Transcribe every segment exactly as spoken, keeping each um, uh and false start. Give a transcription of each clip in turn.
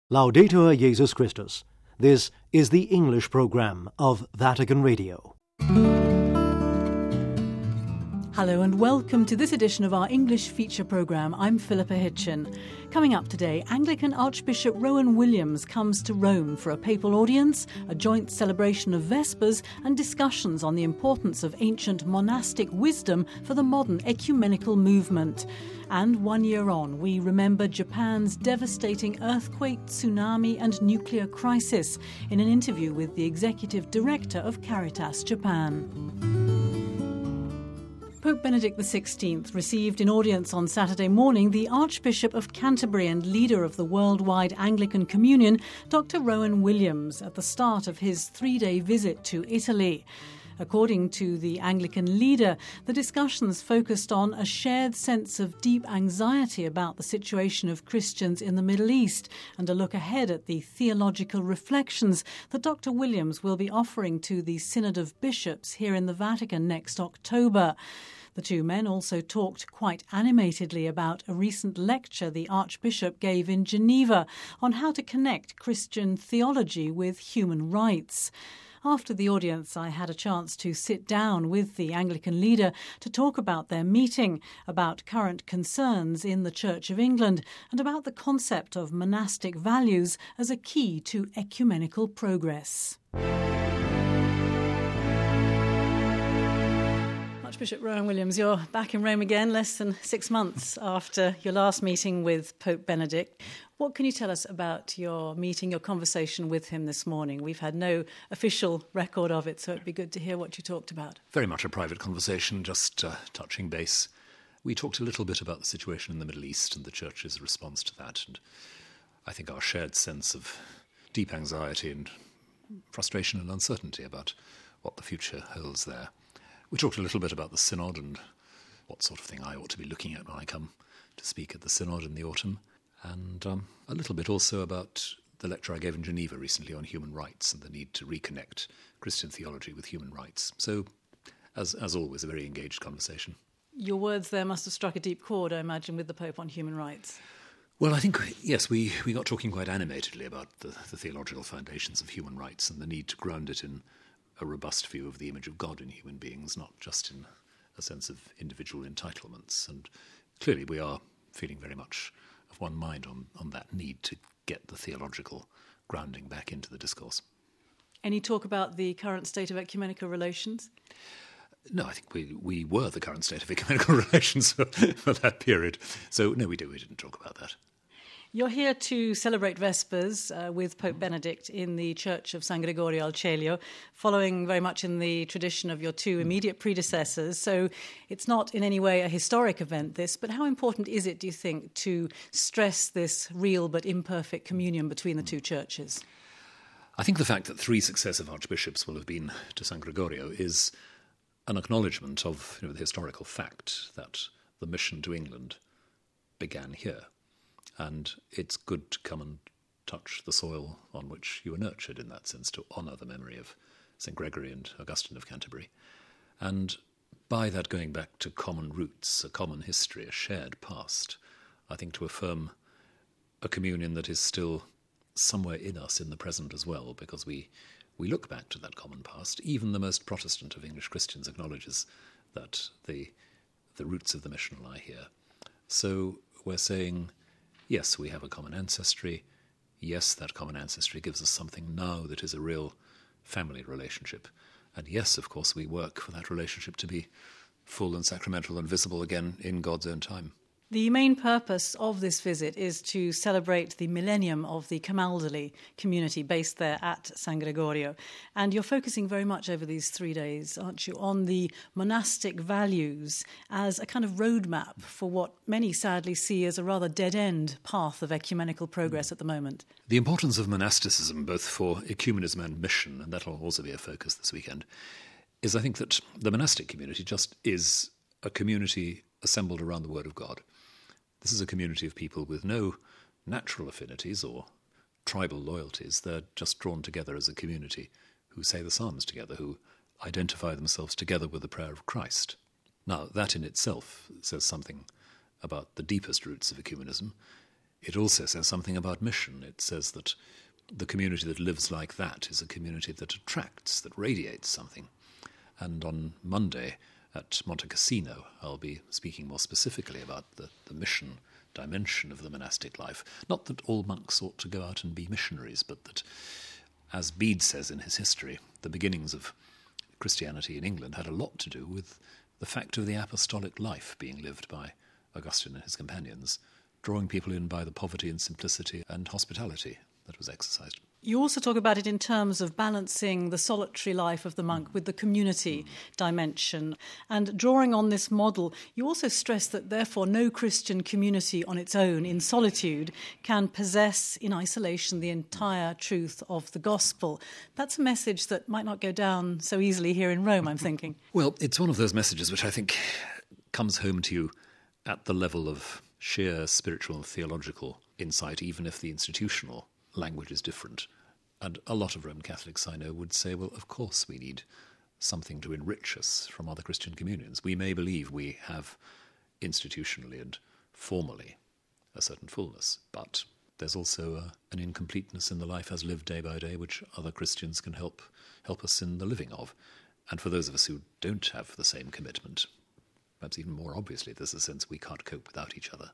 Laudetur Jesus Christus. This is the English program of Vatican Radio. Hello and welcome to this edition of our English feature programme. I'm Philippa Hitchin. Coming up today, Anglican Archbishop Rowan Williams comes to Rome for a papal audience, a joint celebration of Vespers and discussions on the importance of ancient monastic wisdom for the modern ecumenical movement. And one year on, we remember Japan's devastating earthquake, tsunami and nuclear crisis in an interview with the executive director of Caritas Japan. Pope Benedict the sixteenth received in audience on Saturday morning the Archbishop of Canterbury and leader of the worldwide Anglican Communion, Doctor Rowan Williams, at the start of his three-day visit to Italy. According to the Anglican leader, the discussions focused on a shared sense of deep anxiety about the situation of Christians in the Middle East and a look ahead at the theological reflections that Doctor Williams will be offering to the Synod of Bishops here in the Vatican next October. The two men also talked quite animatedly about a recent lecture the Archbishop gave in Geneva on how to connect Christian theology with human rights. After the audience, I had a chance to sit down with the Anglican leader to talk about their meeting, about current concerns in the Church of England, and about the concept of monastic values as a key to ecumenical progress. Archbishop Rowan Williams, you're back in Rome again, less than six months after your last meeting with Pope Benedict. What can you tell us about your meeting, your conversation with him this morning? We've had no official record of it, so it'd be good to hear what you talked about. Very much a private conversation, just uh, touching base. We talked a little bit about the situation in the Middle East and the Church's response to that, and I think our shared sense of deep anxiety and frustration and uncertainty about what the future holds there. We talked a little bit about the Synod and what sort of thing I ought to be looking at when I come to speak at the Synod in the autumn. And um, a little bit also about the lecture I gave in Geneva recently on human rights and the need to reconnect Christian theology with human rights. So, as as always, a very engaged conversation. Your words there must have struck a deep chord, I imagine, with the Pope on human rights. Well, I think, yes, we, we got talking quite animatedly about the, the theological foundations of human rights and the need to ground it in a robust view of the image of God in human beings, not just in a sense of individual entitlements. And clearly we are feeling very much of one mind on, on that need to get the theological grounding back into the discourse. Any talk about the current state of ecumenical relations? No, I think we we were the current state of ecumenical relations for, for that period. So, no, we, do, we didn't talk about that. You're here to celebrate Vespers uh, with Pope Benedict in the Church of San Gregorio al Cielo, following very much in the tradition of your two immediate predecessors. So it's not in any way a historic event, this, but how important is it, do you think, to stress this real but imperfect communion between the two churches? I think the fact that three successive archbishops will have been to San Gregorio is an acknowledgement of, you know, the historical fact that the mission to England began here. And it's good to come and touch the soil on which you were nurtured, in that sense, to honour the memory of Saint Gregory and Augustine of Canterbury. And by that going back to common roots, a common history, a shared past, I think to affirm a communion that is still somewhere in us in the present as well, because we, we look back to that common past. Even the most Protestant of English Christians acknowledges that the, the roots of the mission lie here. So we're saying, yes, we have a common ancestry. Yes, that common ancestry gives us something now that is a real family relationship. And yes, of course, we work for that relationship to be full and sacramental and visible again in God's own time. The main purpose of this visit is to celebrate the millennium of the Camaldoli community based there at San Gregorio. And you're focusing very much over these three days, aren't you, on the monastic values as a kind of roadmap for what many sadly see as a rather dead-end path of ecumenical progress at the moment. The importance of monasticism, both for ecumenism and mission, and that will also be a focus this weekend, is I think that the monastic community just is a community assembled around the Word of God. This is a community of people with no natural affinities or tribal loyalties. They're just drawn together as a community who say the Psalms together, who identify themselves together with the prayer of Christ. Now, that in itself says something about the deepest roots of ecumenism. it also says something about mission. It says that the community that lives like that is a community that attracts, that radiates something. And on Monday at Monte Cassino, I'll be speaking more specifically about the, the mission dimension of the monastic life. Not that all monks ought to go out and be missionaries, but that, as Bede says in his history, the beginnings of Christianity in England had a lot to do with the fact of the apostolic life being lived by Augustine and his companions, drawing people in by the poverty and simplicity and hospitality that was exercised. You also talk about it in terms of balancing the solitary life of the monk with the community mm. dimension. And drawing on this model, you also stress that therefore no Christian community on its own, in solitude, can possess in isolation the entire truth of the gospel. That's a message that might not go down so easily here in Rome, I'm thinking. Well, it's one of those messages which I think comes home to you at the level of sheer spiritual and theological insight, even if the institutional language is different. And a lot of Roman Catholics I know would say, well, of course we need something to enrich us from other Christian communions. We may believe we have institutionally and formally a certain fullness, but there's also a, an incompleteness in the life as lived day by day, which other Christians can help help us in the living of. And for those of us who don't have the same commitment, perhaps even more obviously, there's a sense we can't cope without each other.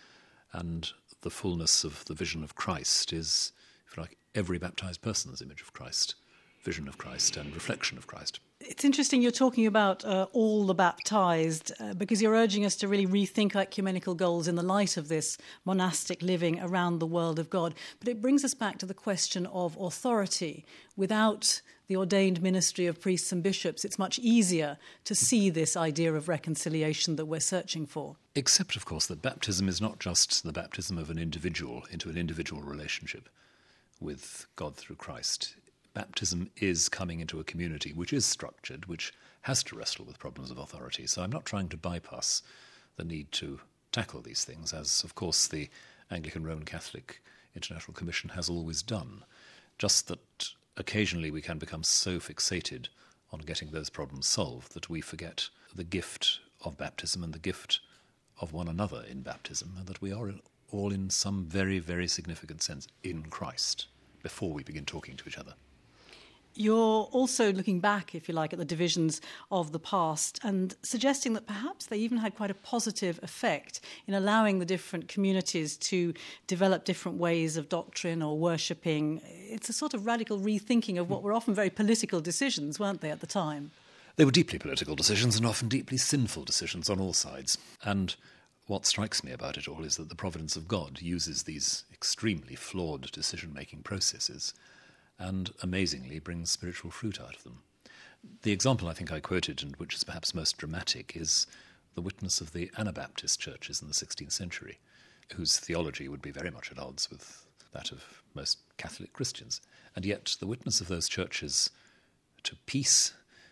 And the fullness of the vision of Christ is, if you like, every baptized person's image of Christ, vision of Christ and reflection of Christ. It's interesting you're talking about uh, all the baptized uh, because you're urging us to really rethink ecumenical goals in the light of this monastic living around the world of God. But it brings us back to the question of authority. Without the ordained ministry of priests and bishops, it's much easier to see this idea of reconciliation that we're searching for. Except, of course, that baptism is not just the baptism of an individual into an individual relationship with God through Christ. Baptism is coming into a community which is structured, which has to wrestle with problems of authority. So I'm not trying to bypass the need to tackle these things, as, of course, the Anglican Roman Catholic International Commission has always done. Just that occasionally we can become so fixated on getting those problems solved that we forget the gift of baptism and the gift of one another in baptism, and that we are all in some very, very significant sense in Christ before we begin talking to each other. You're also looking back, if you like, at the divisions of the past and suggesting that perhaps they even had quite a positive effect in allowing the different communities to develop different ways of doctrine or worshipping. It's a sort of radical rethinking of what were often very political decisions, weren't they, at the time? They were deeply political decisions and often deeply sinful decisions on all sides. And what strikes me about it all is that the providence of God uses these extremely flawed decision-making processes and amazingly brings spiritual fruit out of them. The example I think I quoted, and which is perhaps most dramatic, is the witness of the Anabaptist churches in the sixteenth century, whose theology would be very much at odds with that of most Catholic Christians. And yet the witness of those churches to peace,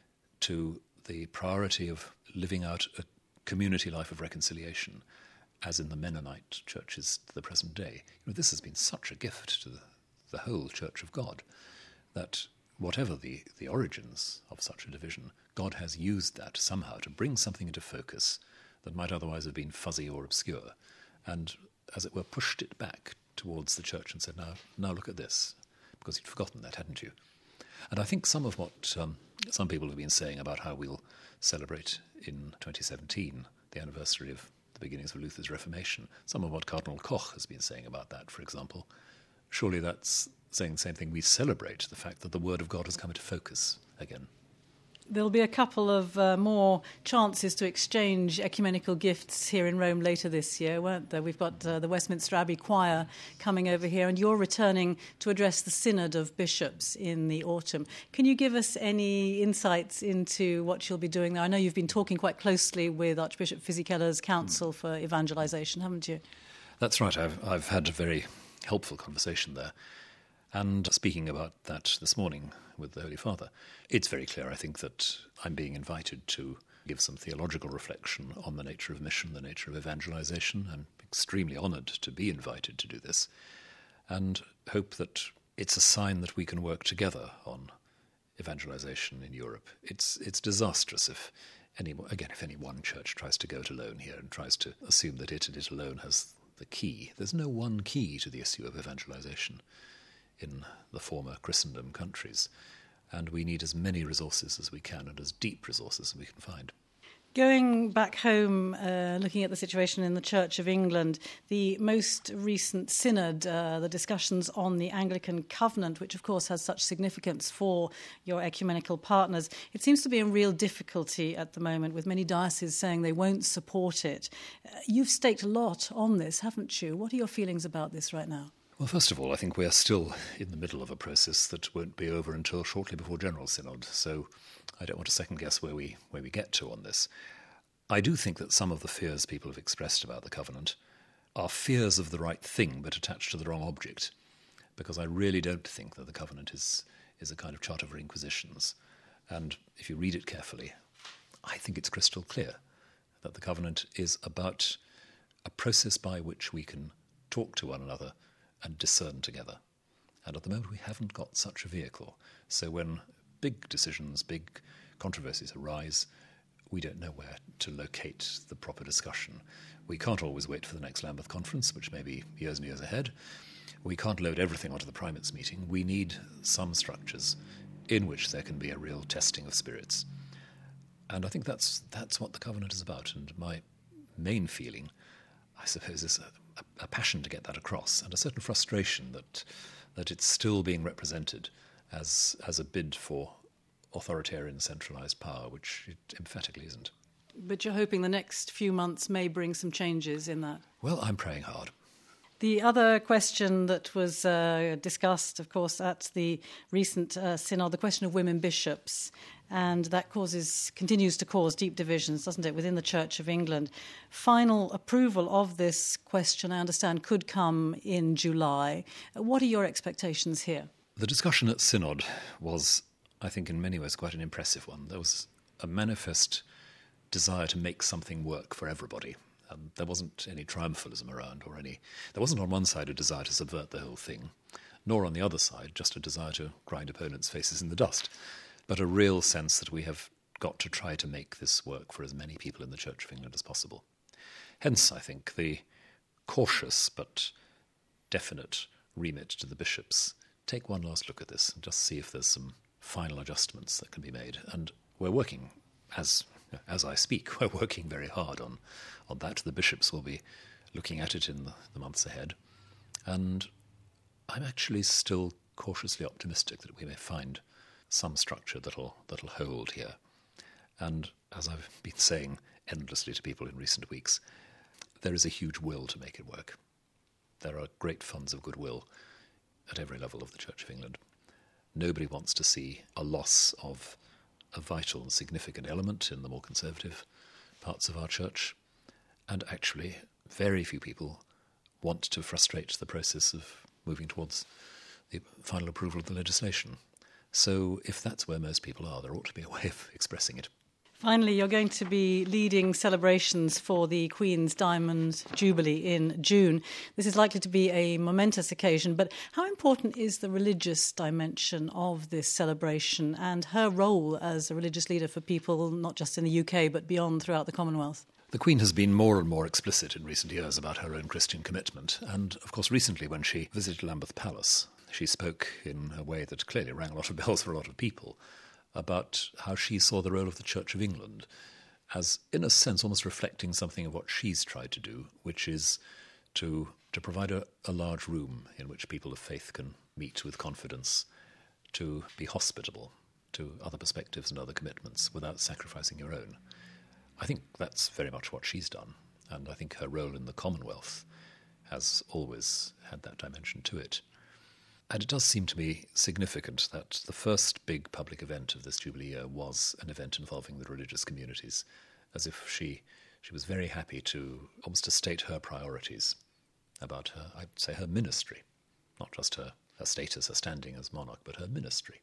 to the priority of living out a community life of reconciliation, as in the Mennonite churches to the present day, you know, this has been such a gift to the the whole Church of God, that whatever the, the origins of such a division, God has used that somehow to bring something into focus that might otherwise have been fuzzy or obscure, and, as it were, pushed it back towards the Church and said, now, now look at this, because you'd forgotten that, hadn't you? And I think some of what um, some people have been saying about how we'll celebrate in twenty seventeen the anniversary of the beginnings of Luther's Reformation, some of what Cardinal Koch has been saying about that, for example, surely that's saying the same thing. We celebrate the fact that the Word of God has come into focus again. There'll be a couple of uh, more chances to exchange ecumenical gifts here in Rome later this year, won't there? We've got uh, the Westminster Abbey Choir coming over here, and you're returning to address the Synod of Bishops in the autumn. Can you give us any insights into what you'll be doing there? I know you've been talking quite closely with Archbishop Fisichella's Council mm. for Evangelisation, haven't you? That's right. I've, I've had a very helpful conversation there. And speaking about that this morning with the Holy Father, it's very clear, I think, that I'm being invited to give some theological reflection on the nature of mission, the nature of evangelization. I'm extremely honoured to be invited to do this, and hope that it's a sign that we can work together on evangelization in Europe. It's it's disastrous if any, again, if any one church tries to go it alone here and tries to assume that it and it alone has the key. There's no one key to the issue of evangelization in the former Christendom countries, and we need as many resources as we can and as deep resources as we can find. Going back home, uh, looking at the situation in the Church of England, the most recent synod, uh, the discussions on the Anglican Covenant, which of course has such significance for your ecumenical partners, it seems to be in real difficulty at the moment, with many dioceses saying they won't support it. Uh, you've staked a lot on this, haven't you? What are your feelings about this right now? Well, first of all, I think we are still in the middle of a process that won't be over until shortly before General Synod, so I don't want to second-guess where we where we get to on this. I do think that some of the fears people have expressed about the Covenant are fears of the right thing but attached to the wrong object, because I really don't think that the Covenant is, is a kind of charter for inquisitions. And if you read it carefully, I think it's crystal clear that the Covenant is about a process by which we can talk to one another and discern together. And at the moment we haven't got such a vehicle. So when big decisions, big controversies arise, we don't know where to locate the proper discussion. We can't always wait for the next Lambeth conference, which may be years and years ahead. We can't load everything onto the primates meeting. We need some structures in which there can be a real testing of spirits. And I think that's that's what the Covenant is about. And my main feeling, I suppose, is a, a, a passion to get that across, and a certain frustration that that it's still being represented as as a bid for authoritarian centralised power, which it emphatically isn't. But you're hoping the next few months may bring some changes in that? Well, I'm praying hard. The other question that was uh, discussed, of course, at the recent uh, synod, the question of women bishops, and that causes continues to cause deep divisions, doesn't it, within the Church of England. Final approval of this question, I understand, could come in July. What are your expectations here? The discussion at synod was, I think, in many ways quite an impressive one. There was a manifest desire to make something work for everybody. Um, there wasn't any triumphalism around, or any... There wasn't on one side a desire to subvert the whole thing, nor on the other side just a desire to grind opponents' faces in the dust, but a real sense that we have got to try to make this work for as many people in the Church of England as possible. Hence, I think, the cautious but definite remit to the bishops. Take one last look at this and just see if there's some final adjustments that can be made. And we're working, as as I speak, we're working very hard on, on that. The bishops will be looking at it in the, the months ahead. And I'm actually still cautiously optimistic that we may find some structure that'll that'll hold here. And as I've been saying endlessly to people in recent weeks, there is a huge will to make it work. There are great funds of goodwill at every level of the Church of England. Nobody wants to see a loss of a vital and significant element in the more conservative parts of our church. And actually, very few people want to frustrate the process of moving towards the final approval of the legislation. So if that's where most people are, there ought to be a way of expressing it. Finally, you're going to be leading celebrations for the Queen's Diamond Jubilee in June. This is likely to be a momentous occasion, but how important is the religious dimension of this celebration and her role as a religious leader for people not just in the U K but beyond throughout the Commonwealth? The Queen has been more and more explicit in recent years about her own Christian commitment, and of course recently when she visited Lambeth Palace, she spoke in a way that clearly rang a lot of bells for a lot of people about how she saw the role of the Church of England as, in a sense, almost reflecting something of what she's tried to do, which is to to provide a, a large room in which people of faith can meet with confidence, to be hospitable to other perspectives and other commitments without sacrificing your own. I think that's very much what she's done, and I think her role in the Commonwealth has always had that dimension to it. And it does seem to me significant that the first big public event of this Jubilee year was an event involving the religious communities, as if she she was very happy to almost to state her priorities about her, I'd say her ministry, not just her, her status, her standing as monarch, but her ministry,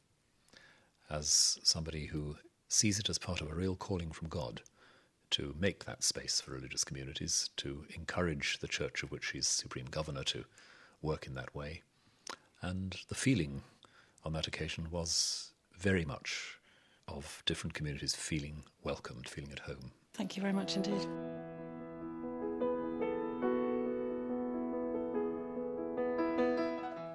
as somebody who sees it as part of a real calling from God to make that space for religious communities, to encourage the church of which she's supreme governor to work in that way. And the feeling on that occasion was very much of different communities feeling welcomed, feeling at home. Thank you very much indeed.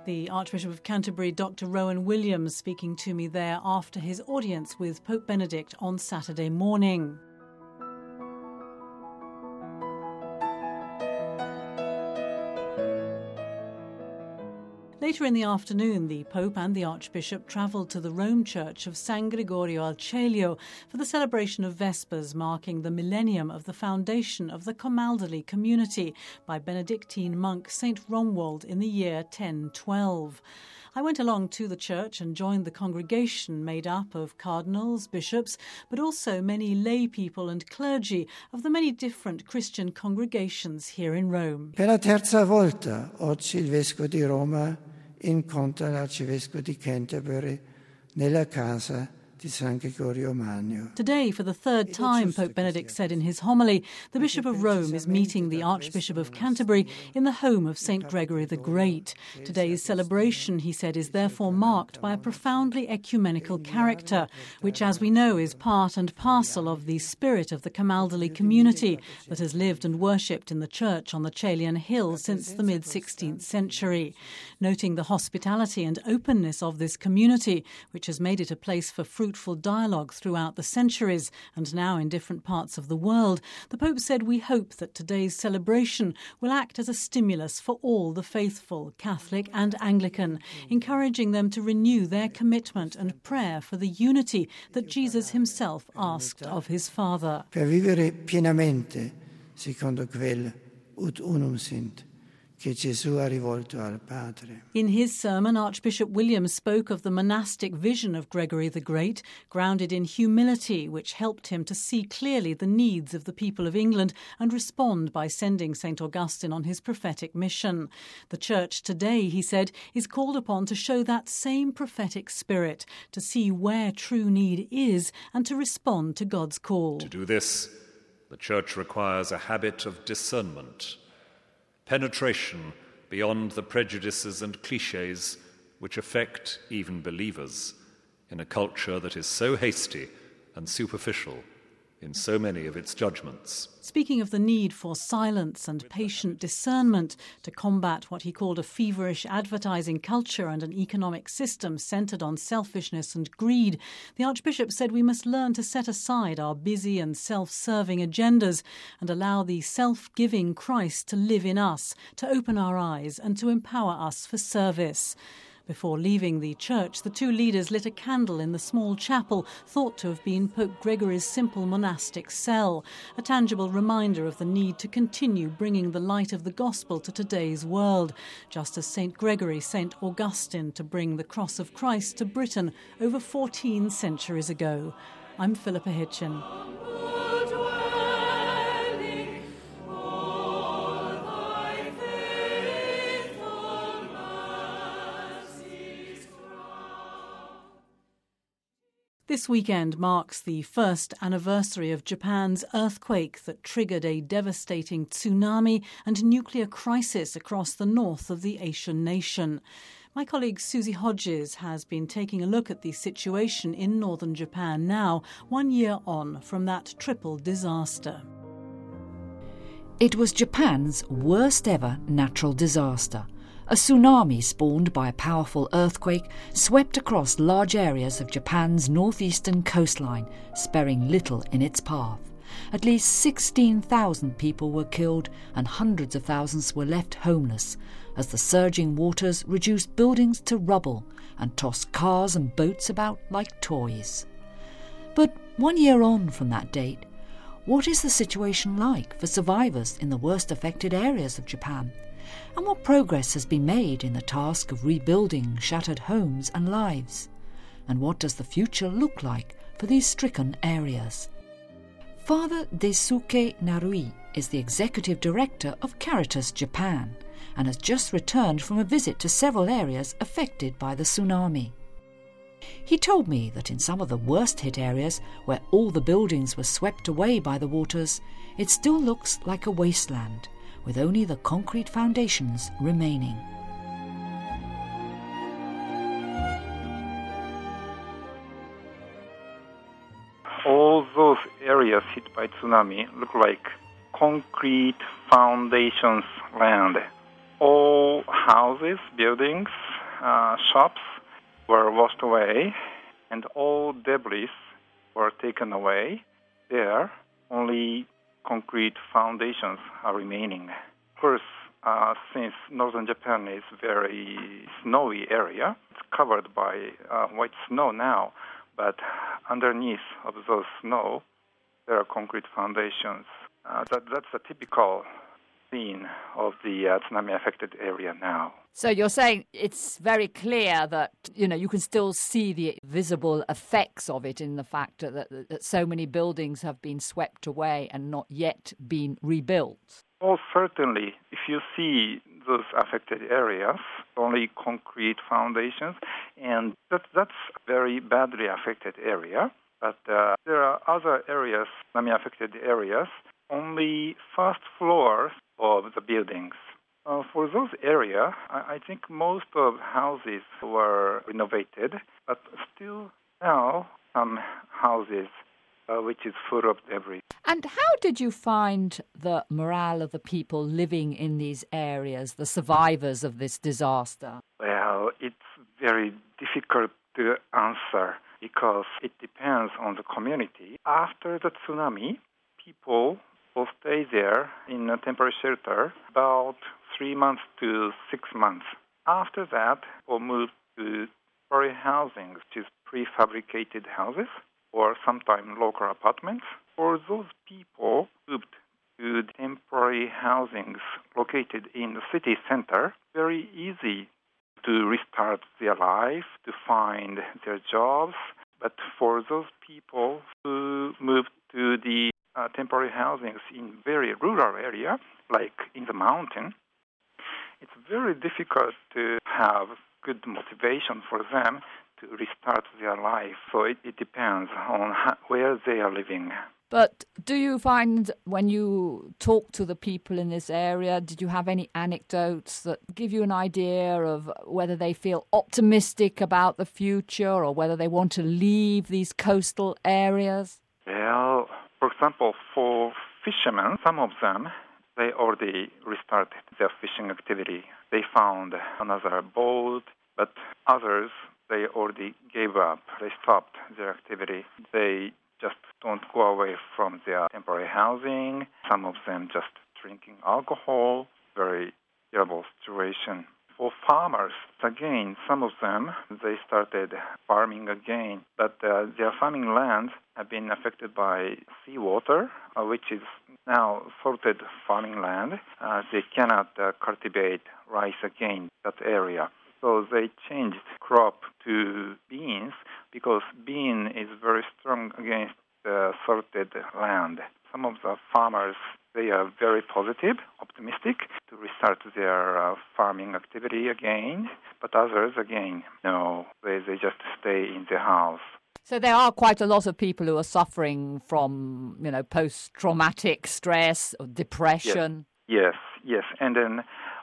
The Archbishop of Canterbury, Doctor Rowan Williams, speaking to me there after his audience with Pope Benedict on Saturday morning. Later in the afternoon, the Pope and the Archbishop travelled to the Rome Church of San Gregorio al Cielo for the celebration of Vespers, marking the millennium of the foundation of the Camaldoli community by Benedictine monk Saint Romuald in the year ten twelve. I went along to the church and joined the congregation made up of cardinals, bishops, but also many lay people and clergy of the many different Christian congregations here in Rome. Per la terza volta, oggi il Vescovo di Roma incontra l'Arcivescovo di Canterbury nella casa di San Gregorio Magno. Today, for the third time, Pope Benedict said in his homily, the Bishop of Rome is meeting the Archbishop of Canterbury in the home of Saint Gregory the Great. Today's celebration, he said, is therefore marked by a profoundly ecumenical character, which, as we know, is part and parcel of the spirit of the Camaldoli community that has lived and worshipped in the church on the Caelian Hill since the mid-sixteenth century. Noting the hospitality and openness of this community, which has made it a place for fruitful dialogue throughout the centuries and now in different parts of the world, the Pope said, "We hope that today's celebration will act as a stimulus for all the faithful, Catholic and Anglican, encouraging them to renew their commitment and prayer for the unity that Jesus himself asked of his Father." Per vivere pienamente secondo quel ut unum sint che Gesù ha rivolto al Padre. In his sermon, Archbishop Williams spoke of the monastic vision of Gregory the Great, grounded in humility, which helped him to see clearly the needs of the people of England and respond by sending Saint Augustine on his prophetic mission. The Church today, he said, is called upon to show that same prophetic spirit, to see where true need is and to respond to God's call. To do this, the Church requires a habit of discernment, penetration beyond the prejudices and clichés which affect even believers in a culture that is so hasty and superficial in so many of its judgments. Speaking of the need for silence and patient discernment to combat what he called a feverish advertising culture and an economic system centred on selfishness and greed, the Archbishop said we must learn to set aside our busy and self-serving agendas and allow the self-giving Christ to live in us, to open our eyes and to empower us for service. Before leaving the church, the two leaders lit a candle in the small chapel thought to have been Pope Gregory's simple monastic cell, a tangible reminder of the need to continue bringing the light of the gospel to today's world, just as Saint Gregory sent Augustine to bring the cross of Christ to Britain over fourteen centuries ago. I'm Philippa Hitchin. This weekend marks the first anniversary of Japan's earthquake that triggered a devastating tsunami and nuclear crisis across the north of the Asian nation. My colleague Susie Hodges has been taking a look at the situation in northern Japan now, one year on from that triple disaster. It was Japan's worst ever natural disaster. A tsunami spawned by a powerful earthquake swept across large areas of Japan's northeastern coastline, sparing little in its path. At least sixteen thousand people were killed and hundreds of thousands were left homeless as the surging waters reduced buildings to rubble and tossed cars and boats about like toys. But one year on from that date, what is the situation like for survivors in the worst affected areas of Japan? And what progress has been made in the task of rebuilding shattered homes and lives? And what does the future look like for these stricken areas? Father Daisuke Narui is the Executive Director of Caritas Japan and has just returned from a visit to several areas affected by the tsunami. He told me that in some of the worst hit areas, where all the buildings were swept away by the waters, it still looks like a wasteland, with only the concrete foundations remaining. All those areas hit by tsunami look like concrete foundations land. All houses, buildings uh, shops were washed away, and all debris were taken away. There, only concrete foundations are remaining. Of course, uh, since northern Japan is a very snowy area, it's covered by uh, white snow now, but underneath of those snow, there are concrete foundations. Uh, that, that's a typical scene of the uh, tsunami-affected area now. So you're saying it's very clear that, you know, you can still see the visible effects of it in the fact that, that, that so many buildings have been swept away and not yet been rebuilt. Oh, certainly. If you see those affected areas, only concrete foundations, and that, that's a very badly affected area. But uh, there are other areas, tsunami-affected areas, only first floors of the buildings. Uh, for those areas, I, I think most of houses were renovated, but still now some houses uh, which is full of debris. And how did you find the morale of the people living in these areas, the survivors of this disaster? Well, it's very difficult to answer because it depends on the community. After the tsunami, people will stay there in a temporary shelter about three months to six months. After that, we'll move to temporary housing, which is prefabricated houses, or sometimes local apartments. For those people moved to temporary housings located in the city center, very easy to restart their life, to find their jobs. But for those people who moved to the uh, temporary housings in very rural area, like in the mountain, it's very difficult to have good motivation for them to restart their life. So it, it depends on how, where they are living. But do you find when you talk to the people in this area, did you have any anecdotes that give you an idea of whether they feel optimistic about the future or whether they want to leave these coastal areas? Well, for example, for fishermen, some of them, they already restarted their fishing activity. They found another boat, but others, they already gave up. They stopped their activity. They just don't go away from their temporary housing. Some of them just drinking alcohol. Very terrible situation. For farmers, again, some of them, they started farming again, but uh, their farming lands have been affected by seawater, uh, which is now salted farming land. Uh, they cannot uh, cultivate rice again, that area. So they changed crop to beans because bean is very strong against the salted land. Some of the farmers, they are very positive, optimistic to restart their uh, farming activity again. But others, again, no, they, they just stay in the house. So there are quite a lot of people who are suffering from, you know, post-traumatic stress or depression. Yes, yes. yes. And then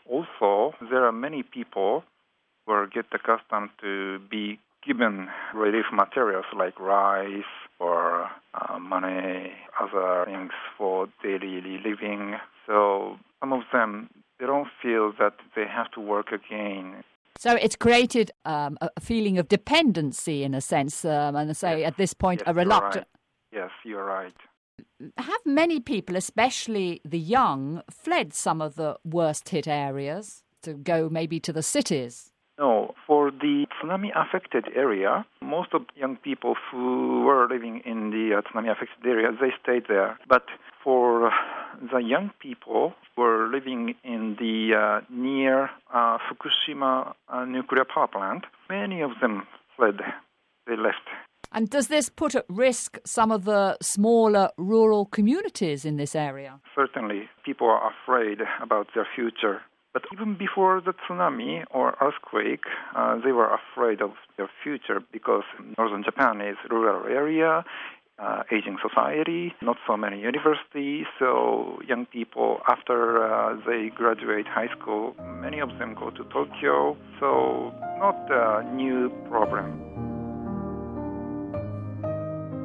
also there are many people who get accustomed to be given relief materials like rice or uh, money, other things for daily living. So some of them, they don't feel that they have to work again. So it's created um, a feeling of dependency in a sense, um, and I say yes. at this point yes, a reluctance. Right. Yes, you're right. Have many people, especially the young, fled some of the worst hit areas to go maybe to the cities? No, for the tsunami-affected area, most of young people who were living in the uh, tsunami-affected area, they stayed there. But for the young people who were living in the uh, near uh, Fukushima uh, nuclear power plant, many of them fled. They left. And does this put at risk some of the smaller rural communities in this area? Certainly. People are afraid about their future. But even before the tsunami or earthquake, uh, they were afraid of their future because northern Japan is a rural area, uh, aging society, not so many universities. So young people, after uh, they graduate high school, many of them go to Tokyo. So not a new problem.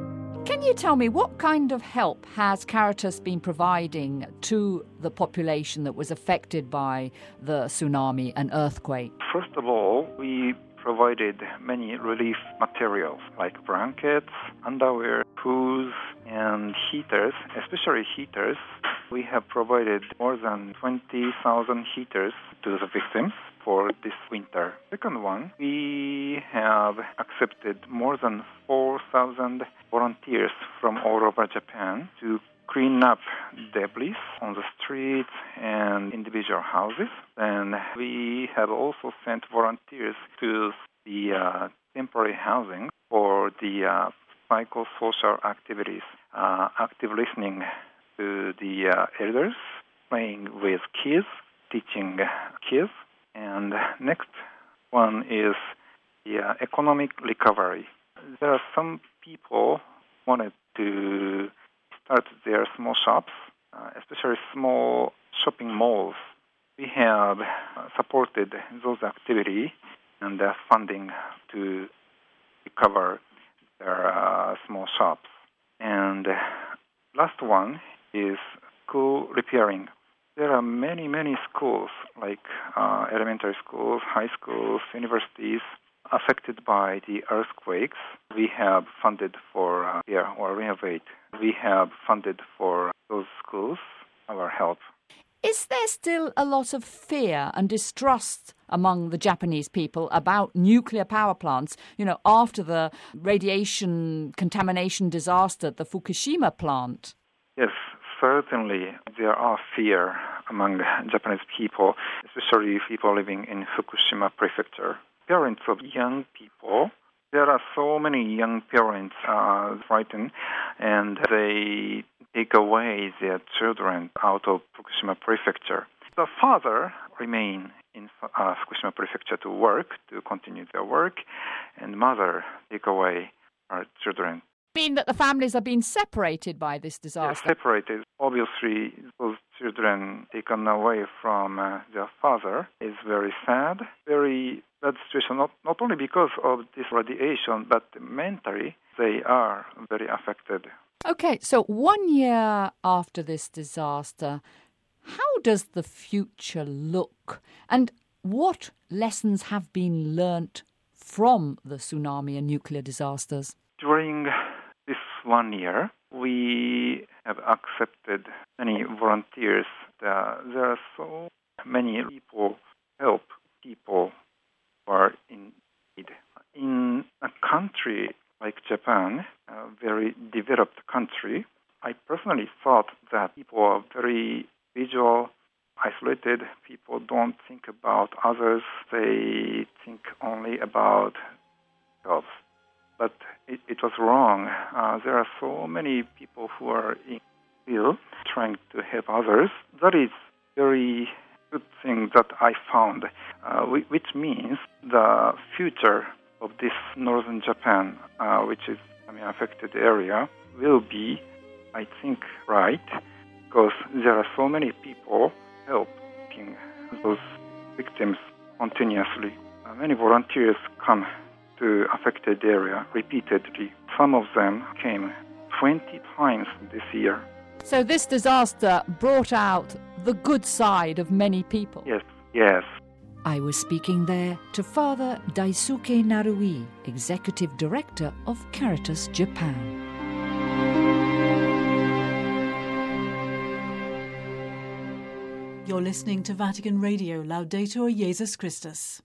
Can you tell me what kind of help has Caritas been providing to the population that was affected by the tsunami and earthquake? First of all, we provided many relief materials like blankets, underwear, shoes, and heaters, especially heaters. We have provided more than twenty thousand heaters to the victims for this winter. Second one, we have accepted more than four thousand volunteers from all over Japan to clean up debris on the streets and individual houses. And we have also sent volunteers to the uh, temporary housing for the uh, psychosocial activities, uh, active listening to the uh, elders, playing with kids, teaching kids. And next one is the uh, economic recovery. There are some people wanted to start their small shops, uh, especially small shopping malls. We have uh, supported those activities and uh, funding to recover their uh, small shops. And uh, last one is school repairing. There are many, many schools, like uh, elementary schools, high schools, universities, affected by the earthquakes. We have funded for uh, repair or renovate. We have funded for those schools our help. Is there still a lot of fear and distrust among the Japanese people about nuclear power plants, you know, after the radiation contamination disaster at the Fukushima plant? Yes, certainly there are fear among Japanese people, especially people living in Fukushima prefecture. Parents of young people, there are so many young parents uh, frightened, and they take away their children out of Fukushima prefecture. The father remain in uh, Fukushima prefecture to work, to continue their work, and mother take away her children. Mean that the families are being separated by this disaster? Yes, separated. Obviously, those children taken away from uh, their father is very sad, very bad situation, not, not only because of this radiation, but mentally they are very affected. Okay, so one year after this disaster, how does the future look? And what lessons have been learnt from the tsunami and nuclear disasters? During this one year, we have accepted many volunteers. Uh, there are so many people help people who are in need. In a country like Japan, a very developed country, I personally thought that people are very visual, isolated. People don't think about others. They think only about themselves. But it, it was wrong. Uh, there are so many people who are ill, trying to help others. That is very good thing that I found, uh, which means the future of this northern Japan, uh, which is I mean, affected area, will be, I think, right, because there are so many people helping those victims continuously. Uh, many volunteers come to affected area repeatedly. Some of them came twenty times this year. So this disaster brought out the good side of many people? Yes, yes. I was speaking there to Father Daisuke Narui, Executive Director of Caritas Japan. You're listening to Vatican Radio, Laudetur Jesus Christus.